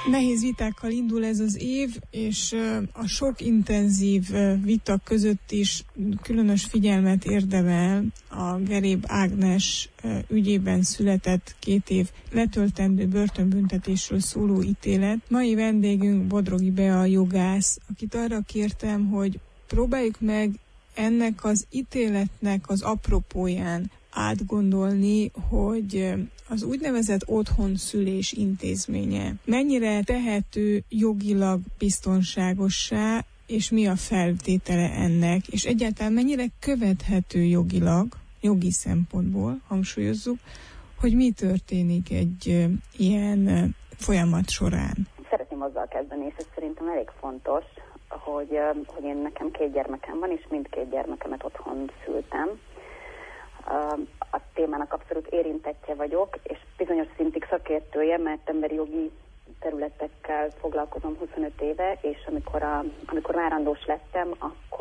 Nehéz vitákkal indul ez az év, és a sok intenzív vita között is különös figyelmet érdemel a Geréb Ágnes ügyében született 2 év letöltendő börtönbüntetésről szóló ítélet. Mai vendégünk Bodrogi Bea jogász, akit arra kértem, hogy próbáljuk meg ennek az ítéletnek az apropóján átgondolni, hogy az úgynevezett otthonszülés intézménye mennyire tehető jogilag biztonságossá, és mi a feltétele ennek, és egyáltalán mennyire követhető jogilag, jogi szempontból, hangsúlyozzuk, hogy mi történik egy ilyen folyamat során. Szeretném azzal kezdeni, és ez szerintem elég fontos, hogy én nekem 2 gyermekem van, és mindkét gyermekemet otthon szültem. A témának abszolút érintettje vagyok, és bizonyos szintig szakértője, mert emberi jogi területekkel foglalkozom 25 éve, és amikor várandós lettem,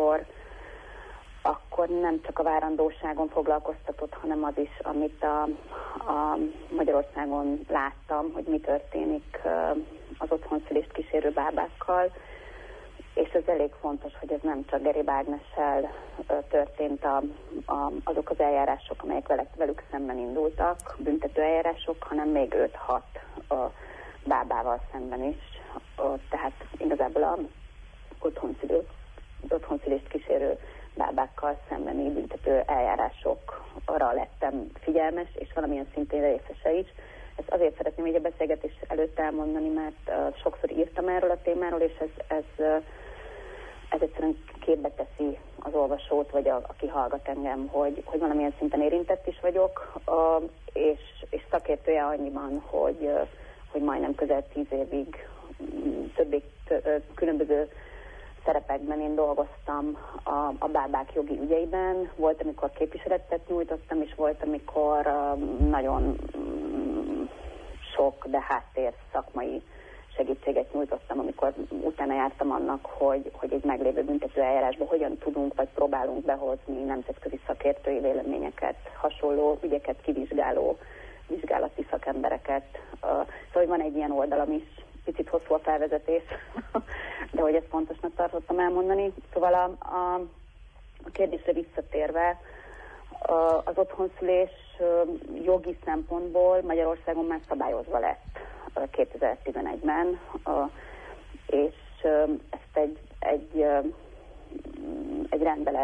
akkor nem csak a várandóságon foglalkoztatott, hanem az is, amit a Magyarországon láttam, hogy mi történik az otthonszülést kísérő bábákkal, és ez elég fontos, hogy ez nem csak Geréb Ágnessel történt azok az eljárások, amelyek velük szemben indultak, büntető eljárások, hanem még 5-6 bábával szemben is. Tehát igazából az otthonszülést kísérő bábákkal szembeni büntető eljárásokra lettem figyelmes, és valamilyen szintén részese is. Ezt azért szeretném így a beszélgetés előtt elmondani, mert sokszor írtam erről a témáról, és ez egyszerűen képbe teszi az olvasót, vagy aki hallgat engem, hogy valamilyen szinten érintett is vagyok, és szakértője annyiban, hogy majdnem közel 10 évig különböző szerepekben én dolgoztam a bábák jogi ügyeiben. Volt, amikor képviseletet nyújtottam, és volt, amikor nagyon sok, de háttér szakmai segítséget nyújtottam, amikor utána jártam annak, hogy egy meglévő büntető eljárásba hogyan tudunk, vagy próbálunk behozni nemzetközi szakértői véleményeket, hasonló ügyeket kivizsgáló vizsgálati szakembereket. Szóval van egy ilyen oldalam is, picit hosszú a felvezetés, de hogy ezt fontosnak tartottam elmondani. Szóval a kérdésre visszatérve, az otthonszülés jogi szempontból Magyarországon már szabályozva lett 2011-ben, és ezt egy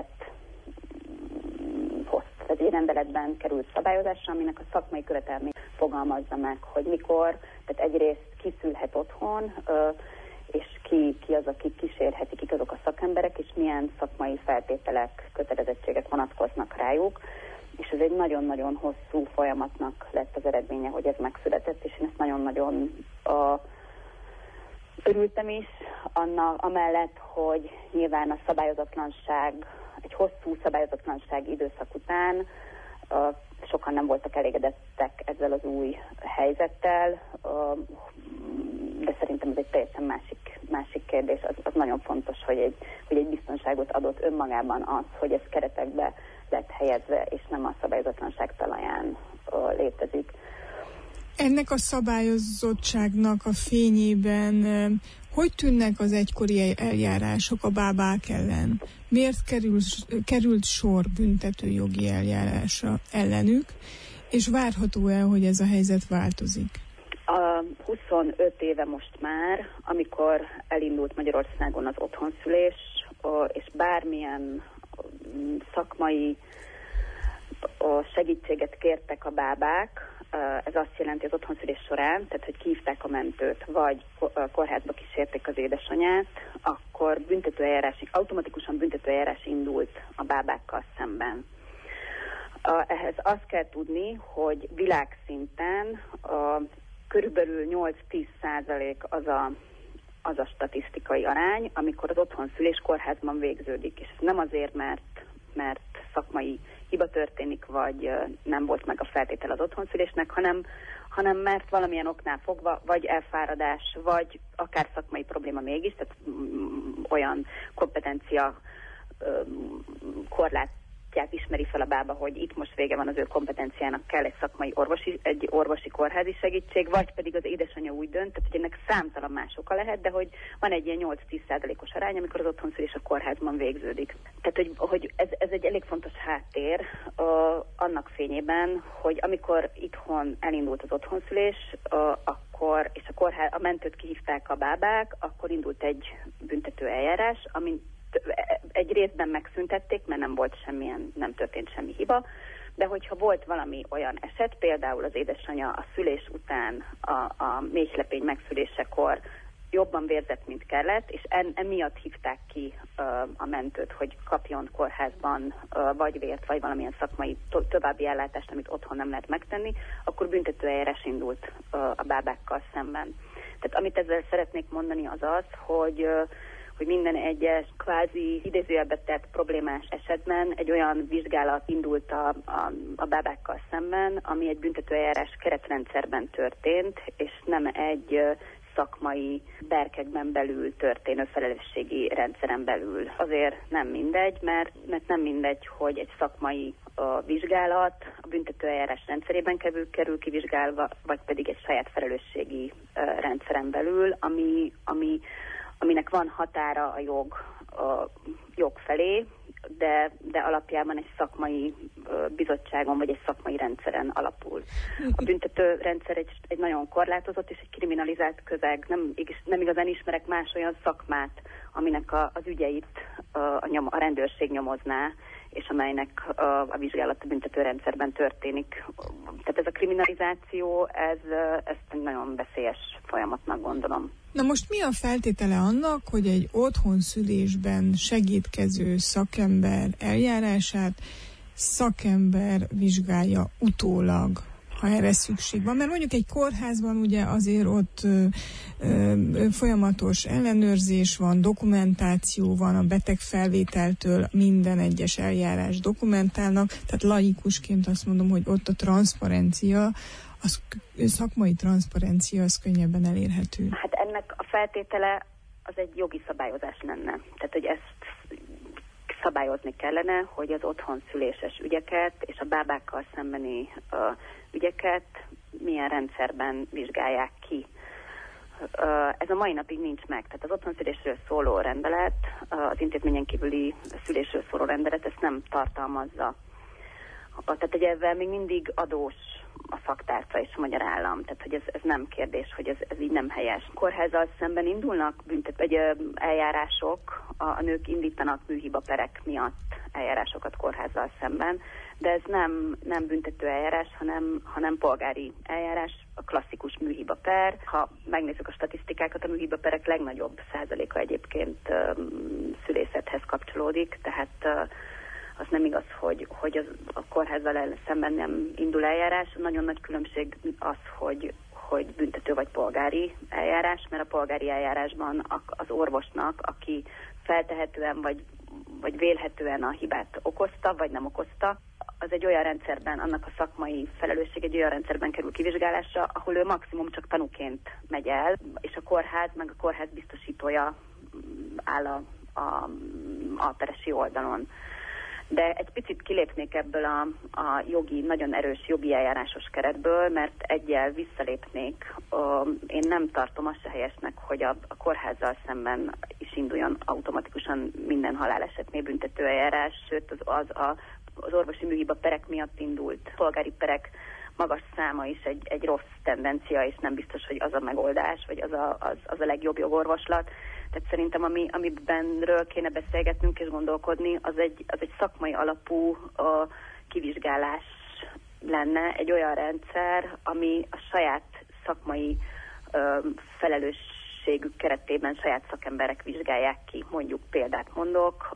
rendeletben került szabályozásra, aminek a szakmai követelmény fogalmazza meg, hogy mikor, tehát egyrészt ki szülhet otthon, és ki az, aki kísérheti, kik azok a szakemberek, és milyen szakmai feltételek, kötelezettségek vonatkoznak rájuk. És ez egy nagyon-nagyon hosszú folyamatnak lett az eredménye, hogy ez megszületett, és én ezt nagyon-nagyon örültem is, amellett, hogy nyilván a szabályozatlanság, egy hosszú szabályozatlansági időszak után sokan nem voltak elégedettek ezzel az új helyzettel, de szerintem ez egy teljesen másik kérdés. Az nagyon fontos, hogy egy biztonságot adott önmagában az, hogy ez keretekbe lett helyezve, és nem a szabályozatlanság talaján létezik. Ennek a szabályozottságnak a fényében hogy tűnnek az egykori eljárások a bábák ellen? Miért került sor büntetőjogi eljárásra ellenük, és várható-e, hogy ez a helyzet változik? 25 éve most már, amikor elindult Magyarországon az otthonszülés, és bármilyen szakmai segítséget kértek a bábák, ez azt jelenti az otthonszülés során, tehát hogy kihívták a mentőt, vagy kórházba kísérték az édesanyát, akkor automatikusan büntetőeljárás indult a bábákkal szemben. Ehhez azt kell tudni, hogy világszinten körülbelül 8-10% az a statisztikai arány, amikor az otthonszülés kórházban végződik. És ez nem azért, mert szakmai hiba történik, vagy nem volt meg a feltétel az otthonszülésnek, hanem mert valamilyen oknál fogva, vagy elfáradás, vagy akár szakmai probléma mégis, tehát olyan kompetencia korlát posztját ismeri fel a bába, hogy itt most vége van az ő kompetenciának, kell egy orvosi kórházi segítség, vagy pedig az édesanyja úgy dönt, tehát hogy ennek számtalan más oka lehet, de hogy van egy ilyen 8-10%-os arány, amikor az otthonszülés a kórházban végződik. Tehát, hogy ez egy elég fontos háttér annak fényében, hogy amikor itthon elindult az otthonszülés, akkor, és a mentőt kihívták a bábák, akkor indult egy büntető eljárás, amin egy részben megszüntették, mert nem történt semmi hiba, de hogyha volt valami olyan eset, például az édesanyja a szülés után, a méhlepény megszülésekor jobban vérzett, mint kellett, és emiatt hívták ki a mentőt, hogy kapjon kórházban vagy vért, vagy valamilyen szakmai további ellátást, amit otthon nem lehet megtenni, akkor büntetőeljárás indult a bábákkal szemben. Tehát amit ezzel szeretnék mondani az az, hogy minden egyes kvázi idézőjelbe tett problémás esetben egy olyan vizsgálat indult a bábákkal szemben, ami egy büntetőeljárás keretrendszerben történt, és nem egy szakmai berkekben belül történő felelősségi rendszeren belül. Azért nem mindegy, mert nem mindegy, hogy egy szakmai vizsgálat a büntetőeljárás rendszerében kerül kivizsgálva, vagy pedig egy saját felelősségi rendszeren belül, aminek van határa a jog felé, de alapjában egy szakmai bizottságon vagy egy szakmai rendszeren alapul. A büntető rendszer egy nagyon korlátozott és egy kriminalizált közeg. Nem igazán ismerek más olyan szakmát, aminek az ügyeit a rendőrség nyomozná, és amelynek a vizsgálat a büntető rendszerben történik. Tehát ez a kriminalizáció, ezt egy nagyon veszélyes folyamatnak gondolom. Na most mi a feltétele annak, hogy egy otthonszülésben segítkező szakember eljárását szakember vizsgálja utólag, ha erre szükség van? Mert mondjuk egy kórházban ugye azért ott folyamatos ellenőrzés van, dokumentáció van, a betegfelvételtől minden egyes eljárás dokumentálnak, tehát laikusként azt mondom, hogy ott a transzparencia, szakmai transzparencia az könnyebben elérhető. Hát ennek a feltétele az egy jogi szabályozás lenne. Tehát, hogy ezt szabályozni kellene, hogy az otthonszüléses ügyeket és a bábákkal szembeni ügyeket milyen rendszerben vizsgálják ki. Ez a mai napig nincs meg. Tehát az otthonszülésről szóló rendelet, az intézményen kívüli szülésről szóló rendelet ezt nem tartalmazza. Tehát, hogy ezzel még mindig adós a szaktárca és a magyar állam. Tehát, hogy ez nem kérdés, hogy ez így nem helyes. Kórházzal szemben indulnak eljárások, a nők indítanak műhibaperek miatt eljárásokat kórházzal szemben, de ez nem büntető eljárás, hanem polgári eljárás, a klasszikus műhibaper. Ha megnézzük a statisztikákat, a műhibaperek legnagyobb százaléka egyébként szülészethez kapcsolódik, tehát az nem igaz, hogy a kórházzal szemben nem indul eljárás. Nagyon nagy különbség az, hogy büntető vagy polgári eljárás, mert a polgári eljárásban az orvosnak, aki feltehetően vagy vélhetően a hibát okozta, vagy nem okozta, az egy olyan rendszerben, annak a szakmai felelősség egy olyan rendszerben kerül kivizsgálásra, ahol ő maximum csak tanúként megy el, és a kórház, meg a kórház biztosítója áll a peresi oldalon. De egy picit kilépnék ebből a nagyon erős jogi eljárásos keretből, mert egyel visszalépnék. Én nem tartom azt se helyesnek, hogy a kórházzal szemben is induljon automatikusan minden halálesetnél büntető eljárás, sőt az orvosi műhiba perek miatt indult polgári perek magas száma is egy rossz tendencia, és nem biztos, hogy az a megoldás, vagy az a legjobb jogorvoslat. Tehát szerintem, amibenről kéne beszélgetnünk és gondolkodni, az egy szakmai alapú kivizsgálás lenne, egy olyan rendszer, ami a saját szakmai felelősségük keretében saját szakemberek vizsgálják ki. Mondjuk példát mondok,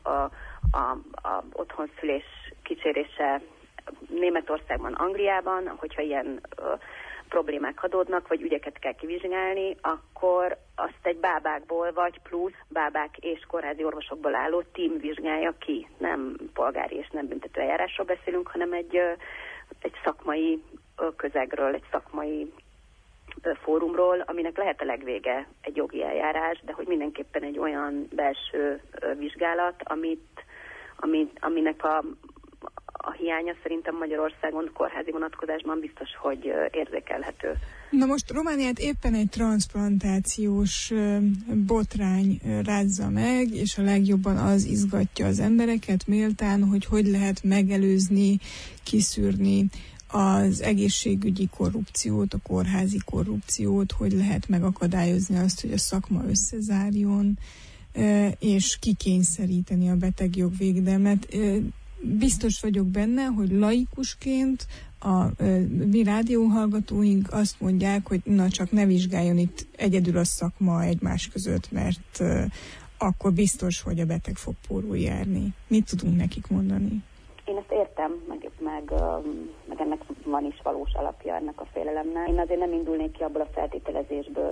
a otthonszülés kicsérése Németországban, Angliában, hogyha ilyen problémák adódnak, vagy ügyeket kell kivizsgálni, akkor azt egy bábákból, vagy plusz bábák és kórházi orvosokból álló tím vizsgálja ki. Nem polgári és nem büntető eljárásról beszélünk, hanem egy szakmai közegről, egy szakmai fórumról, aminek lehet a legvége egy jogi eljárás, de hogy mindenképpen egy olyan belső vizsgálat, aminek hiánya szerintem Magyarországon kórházi vonatkozásban biztos, hogy érzékelhető. Na most Romániát éppen egy transzplantációs botrány rázza meg, és a legjobban az izgatja az embereket méltán, hogy lehet megelőzni, kiszűrni az egészségügyi korrupciót, a kórházi korrupciót, hogy lehet megakadályozni azt, hogy a szakma összezárjon, és kikényszeríteni a betegjogvédelmet. Biztos vagyok benne, hogy laikusként a mi rádióhallgatóink azt mondják, hogy na csak ne vizsgáljon itt egyedül a szakma egymás között, mert akkor biztos, hogy a beteg fog pórul járni. Mit tudunk nekik mondani? Én ezt értem, meg ennek van is valós alapja ennek a félelemnek. Én azért nem indulnék ki abból a feltételezésből,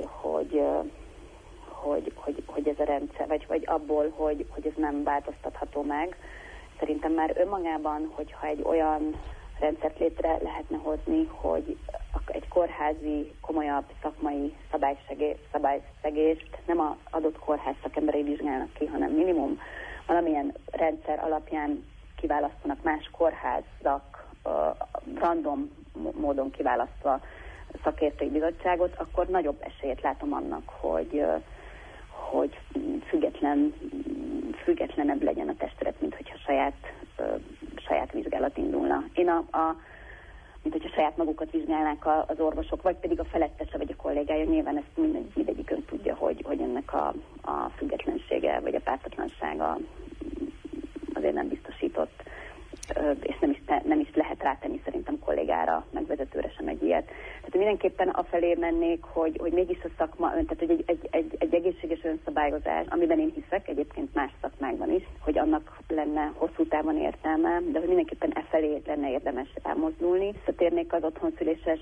hogy ez a rendszer, vagy abból, hogy ez nem változtatható meg. Szerintem már önmagában, hogyha egy olyan rendszert létre lehetne hozni, hogy egy kórházi, komolyabb szakmai szabályszegést nem az adott kórház szakemberei vizsgálnak ki, hanem minimum valamilyen rendszer alapján kiválasztanak más kórházak, random módon kiválasztva szakértői bizottságot, akkor nagyobb esélyt látom annak, hogy függetlenebb legyen a testület, mint hogyha saját vizsgálat indulna. Én mint hogyha saját magukat vizsgálnák az orvosok, vagy pedig a felettese, vagy a kollégája, nyilván ezt mindegyikön tudja, hogy ennek a függetlensége, vagy a pártatlansága azért nem biztosított, és nem is lehet rátenni szerintem kollégára, meg vezetőre sem egy ilyet. Tehát mindenképpen afelé mennék, hogy mégis a szakma, tehát hogy egy egészséges önszabályozás, amiben én hiszek, egyébként más szakmákban is, hogy annak lenne hosszú távon értelme, de hogy mindenképpen efelé lenne érdemes elmozdulni. Visszatérnék az otthonszüléses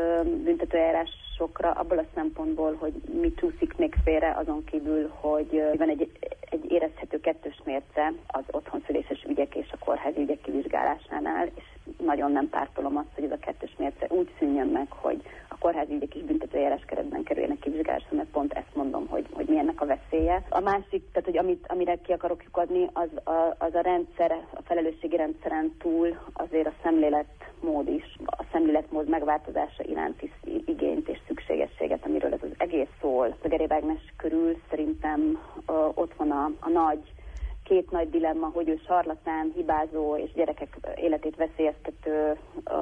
büntetőeljárásokra abból a szempontból, hogy mi csúszik még félre, azon kívül, hogy van egy érezhető kettős mérce az otthonszüléses ügyek és a kórházi ügyek kivizsgálásánál, és nagyon nem pártolom azt, hogy ez a kettős mérce úgy szűnjön meg, hogy a kórházi ügyek is büntetőeljárás keretben kerüljenek kivizsgálásra, mert pont ezt mondom, hogy mi ennek a veszélye. A másik, tehát hogy amire ki akarok lyukadni, az a rendszer, a felelősségi rendszeren túl azért a szemléletmód is, a szemléletmód megváltozása iránti igényt és szükségességet, amiről ez az egész szól. A Geréb Ágnes körül szerintem ott van a két nagy dilemma, hogy ő sarlatán, hibázó és gyerekek életét veszélyeztető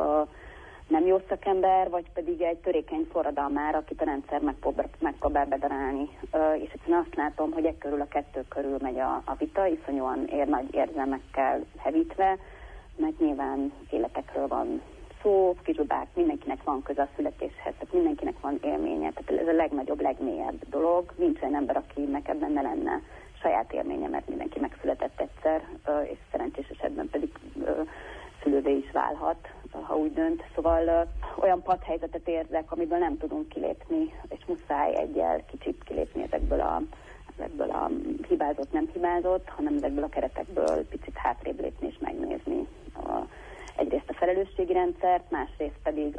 nem jó szakember, vagy pedig egy törékeny forradalmár, akit a rendszer megpróbál bedarálni. És egyszerűen azt látom, hogy ekkörül a kettő körül megy a vita, iszonyúan nagy érzelmekkel hevítve, mert nyilván életekről van szó, kisbabák, mindenkinek van köze a születéshez, tehát mindenkinek van élménye, tehát ez a legnagyobb, legmélyebb dolog. Nincs olyan ember, akinek ebben ne lenne saját élménye, mert mindenki megszületett egyszer, és szerencsés esetben pedig szülővé is válhat, ha úgy dönt. Szóval olyan padhelyzetet érzek, amiből nem tudunk kilépni, és muszáj egyel kicsit kilépni ezekből a hibázott, nem hibázott, hanem ezekből a keretekből picit hátrébb lépni és megnézni egyrészt a felelősségi rendszert, másrészt pedig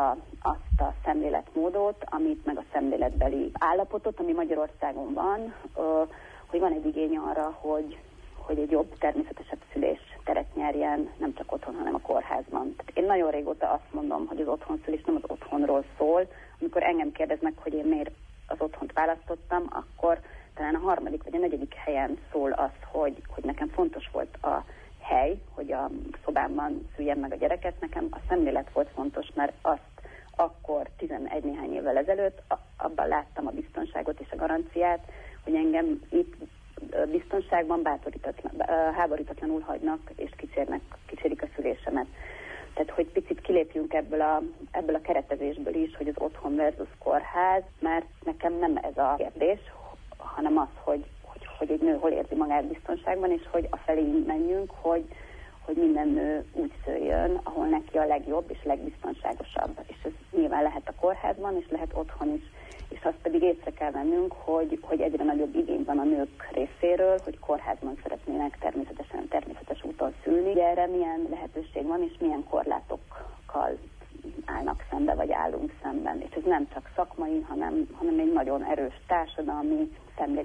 azt a szemléletmódot, amit meg a szemléletbeli állapotot, ami Magyarországon van, hogy van egy igény arra, hogy egy jobb, természetesebb szülés teret nyerjen, nem csak otthon, hanem a kórházban. Tehát én nagyon régóta azt mondom, hogy az otthonszülés nem az otthonról szól. Amikor engem kérdeznek, hogy én miért az otthont választottam, akkor talán a 3. vagy a 4. helyen szól az, hogy nekem fontos volt a hely, hogy a szobámban szüljem meg a gyereket. Nekem a szemlélet volt fontos, mert azt akkor 11 néhány évvel ezelőtt abban láttam a biztonságot és a garanciát, hogy engem itt biztonságban háborítatlanul hagynak és kísérik a szülésemet. Tehát, hogy picit kilépjünk ebből a keretezésből is, hogy az otthon versus kórház, mert nekem nem ez a kérdés, hanem az, hogy egy nő hol érzi magát biztonságban, és hogy afelé menjünk, hogy minden nő úgy szüljön, ahol neki a legjobb és legbiztonságosabb. És ez nyilván lehet a kórházban, és lehet otthon is. És azt pedig észre kell vennünk, hogy egyre nagyobb igény van a nők részéről, hogy kórházban szeretnének természetes úton szülni. Ugye erre milyen lehetőség van, és milyen korlátokkal állnak szembe, vagy állunk szemben. És ez nem csak szakmai, hanem egy nagyon erős társadalmi,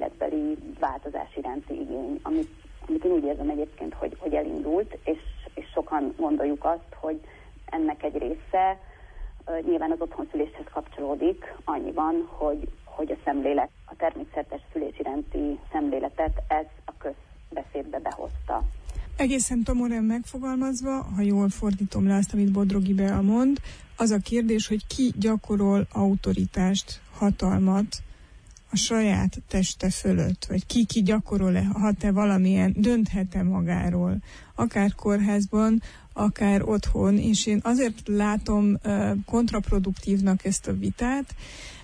szemléletbeli változás iránti igény, amit én úgy érzem egyébként, hogy elindult, és sokan gondoljuk azt, hogy ennek egy része nyilván az otthonszüléshez kapcsolódik, annyiban, hogy a szemlélet, a természetes szülés iránti szemléletet ez a közbeszédbe behozta. Egészen tomoren megfogalmazva, ha jól fordítom le azt, amit Bodrogi Bea mond, az a kérdés, hogy ki gyakorol autoritást, hatalmat a saját teste fölött, vagy ki gyakorol-e, hat-e valamilyen, dönthet-e magáról, akár kórházban, akár otthon, és én azért látom kontraproduktívnak ezt a vitát,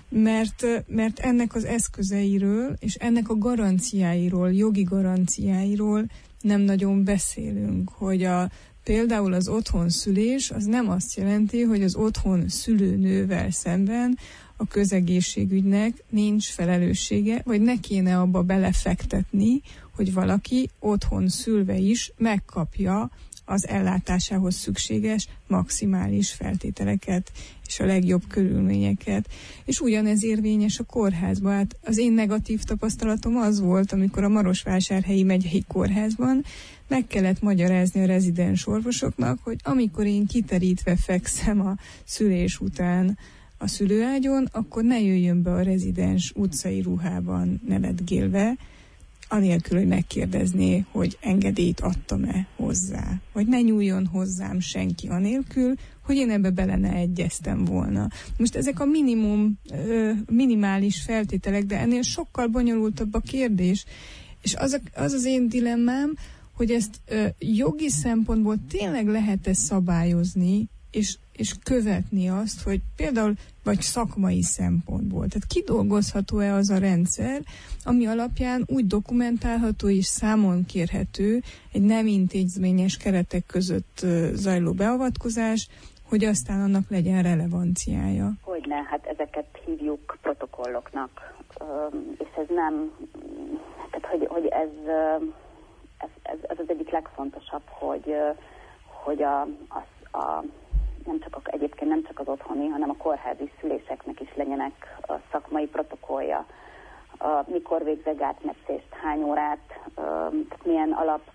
mert ennek az eszközeiről, és ennek a garanciáiról, jogi garanciáiról nem nagyon beszélünk, hogy például az otthonszülés az nem azt jelenti, hogy az otthon szülőnővel szemben a közegészségügynek nincs felelőssége, vagy ne kéne abba belefektetni, hogy valaki otthon szülve is megkapja az ellátásához szükséges maximális feltételeket és a legjobb körülményeket. És ugyanez érvényes a kórházban. Hát az én negatív tapasztalatom az volt, amikor a Marosvásárhelyi megyei kórházban meg kellett magyarázni a rezidens orvosoknak, hogy amikor én kiterítve fekszem a szülés után a szülőágyon, akkor ne jöjjön be a rezidens utcai ruhában nevetgélve, anélkül, hogy megkérdezné, hogy engedélyt adtam-e hozzá. Vagy ne nyúljon hozzám senki anélkül, hogy én ebbe bele ne egyeztem volna. Most ezek a minimális feltételek, de ennél sokkal bonyolultabb a kérdés. És az én dilemmám, hogy ezt jogi szempontból tényleg lehet-e szabályozni, és követni azt, hogy például, vagy szakmai szempontból. Tehát kidolgozható-e az a rendszer, ami alapján úgy dokumentálható és számon kérhető egy nem intézményes keretek között zajló beavatkozás, hogy aztán annak legyen relevanciája. Hogyne, hát ezeket hívjuk protokolloknak, és ez nem, tehát hogy ez az egyik legfontosabb, hogy egyébként nem csak az otthoni, hanem a kórházi szüléseknek is legyenek a szakmai protokollja. Mikor végzek átmetszést, hány órát, milyen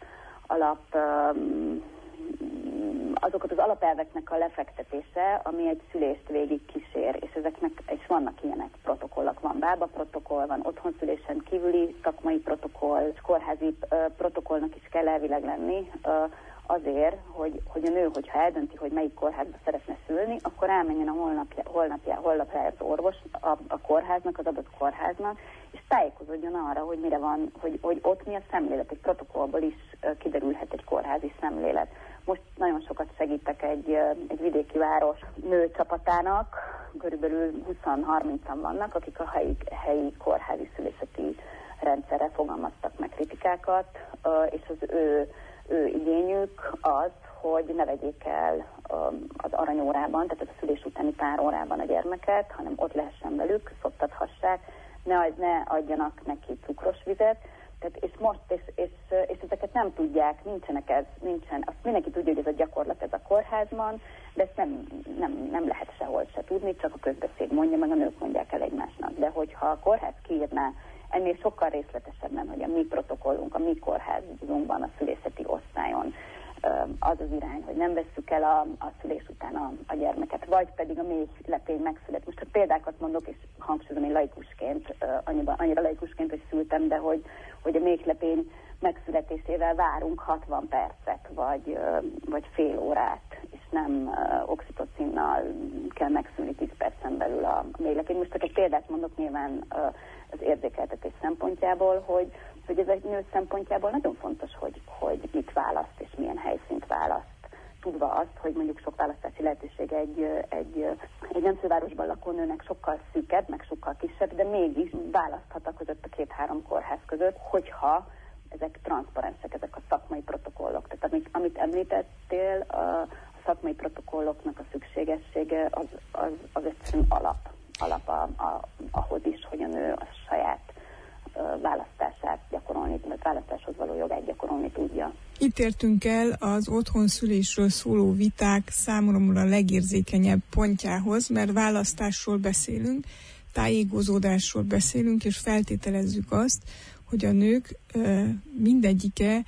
azokat az alapelveknek a lefektetése, ami egy szülést végig kísér, és ezeknek is vannak ilyenek protokollok. Van bába protokoll, van otthonszülésen kívüli szakmai protokoll, és kórházi protokollnak is kell elvileg lenni, azért, hogy a nő, hogyha eldönti, hogy melyik kórházba szeretne szülni, akkor elmenjen a holnapjára az orvos, a kórháznak, az adott kórháznak, és tájékozódjon arra, hogy mire van, hogy ott mi a szemlélet. Egy protokollból is kiderülhet egy kórházi szemlélet. Most nagyon sokat segítek egy vidéki város nőcsapatának, körülbelül 20-30-an vannak, akik a helyi kórházi szülészeti rendszerre fogalmaztak meg kritikákat, és az ő igényük az, hogy ne vegyék el az aranyórában, tehát a szülés utáni pár órában a gyermeket, hanem ott lehessen velük, szoptathassák, ne adjanak neki cukros vizet, tehát és ezeket nem tudják, nincsen, azt mindenki tudja, hogy ez a gyakorlat, ez a kórházban, de ezt nem lehet sehol se tudni, csak a közbeszéd mondja, meg a nők mondják el egymásnak. De hogyha a kórház kiírná ennél sokkal részletesebben, hogy a mi protokollunk, a mi kórházunkban, a szülészeti osztályon az az irány, hogy nem vesszük el a szülés után a gyermeket, vagy pedig a méhlepény megszület. Most ha példákat mondok, és hangsúlyozom, én laikusként, annyira laikusként, hogy szültem, de hogy a méhlepény megszületésével várunk 60 percet, vagy fél órát, és nem oxitocinnal kell megszülni 10 percen belül a méhlepény. Most csak egy példát mondok nyilván az érzékeltetés szempontjából, hogy ez egy nő szempontjából nagyon fontos, hogy mit választ és milyen helyszínt választ. Tudva azt, hogy mondjuk sok választási lehetőség egy nem fővárosban lakó nőnek sokkal szűkebb, meg sokkal kisebb, de mégis választhat a között a 2-3 kórház között, hogyha ezek transzparensek, ezek a szakmai protokollok. Tehát amit említettél, a szakmai protokolloknak a szükségessége az egyszerűen alap ahhoz is, hogy a nő a saját választását gyakorolni, vagy választáshoz való jogát gyakorolni tudja. Itt értünk el az otthonszülésről szóló viták számomra a legérzékenyebb pontjához, mert választásról beszélünk, tájékozódásról beszélünk, és feltételezzük azt, hogy a nők mindegyike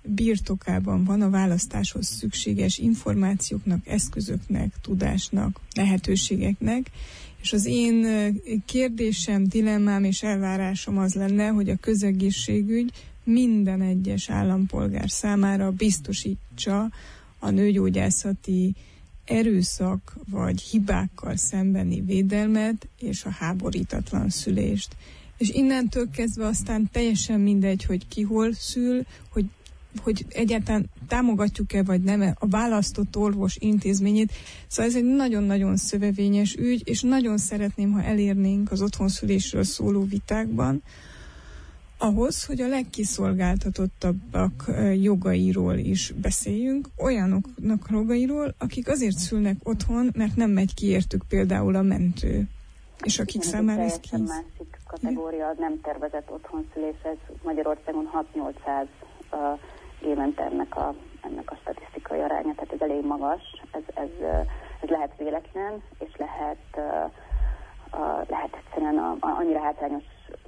birtokában van a választáshoz szükséges információknak, eszközöknek, tudásnak, lehetőségeknek, és az én kérdésem, dilemmám és elvárásom az lenne, hogy a közegészségügy minden egyes állampolgár számára biztosítsa a nőgyógyászati erőszak vagy hibákkal szembeni védelmet és a háborítatlan szülést. És innentől kezdve aztán teljesen mindegy, hogy ki hol szül, hogy egyáltalán támogatjuk-e vagy nem a választott orvos intézményét. Szóval ez egy nagyon-nagyon szövevényes ügy, és nagyon szeretném, ha elérnénk az otthonszülésről szóló vitákban, ahhoz, hogy a legkiszolgáltatottabbak jogairól is beszéljünk, olyanoknak jogairól, akik azért szülnek otthon, mert nem megy ki értük például a mentő. És akik számára ez teljesen másik kategória, nem tervezett otthonszülés, ez Magyarországon 6-800 évente ennek a statisztikai aránya, tehát ez elég magas, ez lehet véletlen, és lehet egyszerűen annyira hátrányos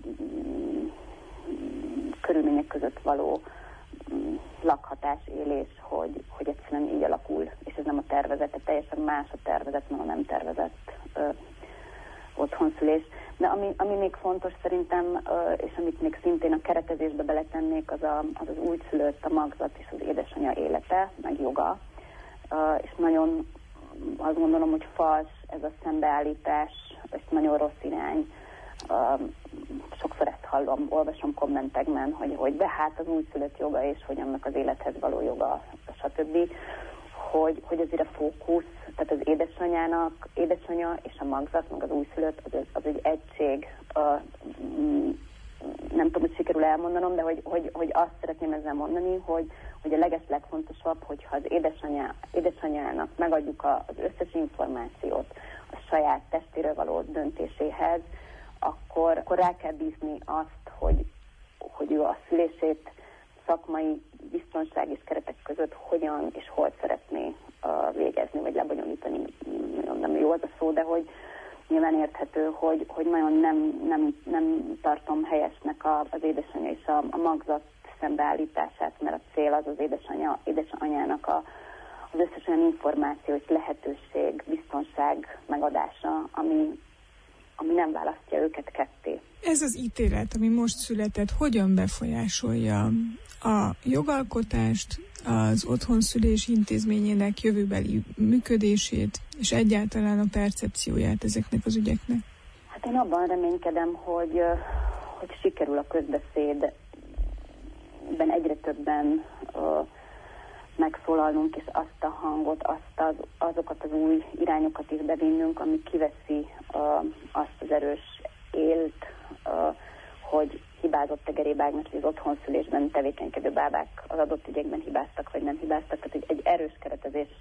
körülmények között való lakhatás, élés, hogy egyszerűen így alakul, és ez nem a tervezet, tehát teljesen más a tervezet, nem a nem tervezett otthonszülés. De ami még fontos szerintem, és amit még szintén a keretezésbe beletennék, az újszülött, a magzat és az édesanyja élete, meg joga. És nagyon azt gondolom, hogy fals ez a szembeállítás, ez nagyon rossz irány. Sokszor ezt hallom, olvasom kommentekben, hogy de hát az újszülött joga, és hogy annak az élethez való joga, stb. Hogy azért a fókusz, tehát az édesanyja és a magzat, meg az újszülött, az egy egység. Nem tudom, hogy sikerül elmondanom, de hogy azt szeretném ezzel mondani, hogy a legfontosabb, hogyha az édesanyjának megadjuk az összes információt a saját testéről való döntéséhez, akkor rá kell bízni azt, hogy ő a szülését szakmai biztonsági keretek között hogyan és hol szeretné végezni, vagy lebonyolítani. Nagyon nem jó az a szó, de hogy nyilván érthető, hogy nagyon nem tartom helyesnek az édesanyja és a magzat szembeállítását, mert a cél az édesanyjának az összes olyan információ és lehetőség, biztonság megadása, ami nem választja őket ketté. Ez az ítélet, ami most született, hogyan befolyásolja a jogalkotást, az otthonszülés intézményének jövőbeli működését, és egyáltalán a percepcióját ezeknek az ügyeknek? Hát én abban reménykedem, hogy sikerül a közbeszédben egyre többen megszólalnunk, és azt a hangot, azokat az új irányokat is bevinnünk, ami kiveszi azt az erős élt, hogy hibázott Geréb Ágnes, hogy az otthonszülésben tevékenykedő bábák az adott ügyekben hibáztak, vagy nem hibáztak. Tehát egy erős keretezést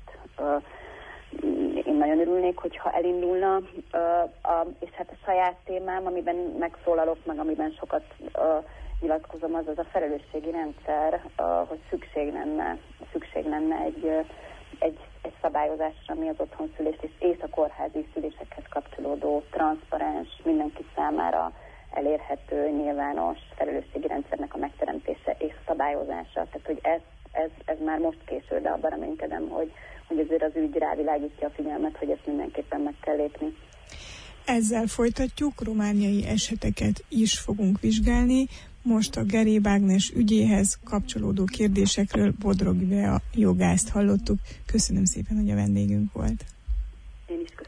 én nagyon örülnék, hogyha elindulna. És hát a saját témám, amiben megszólalok, meg amiben sokat nyilatkozom, az a felelősségi rendszer, hogy szükség lenne egy szabályozásra, ami az otthonszülést és a kórházi szülésekhez kapcsolódó, transzparens, mindenki számára elérhető, nyilvános felelősségi rendszernek a megteremtése és szabályozása. Tehát, hogy ez már most késő, de abban reménykedem, hogy azért az ügy rávilágítja a figyelmet, hogy ezt mindenképpen meg kell lépni. Ezzel folytatjuk, romániai eseteket is fogunk vizsgálni. Most a Geréb Ágnes ügyéhez kapcsolódó kérdésekről Bodrogi Bea jogászt hallottuk. Köszönöm szépen, hogy a vendégünk volt. Én is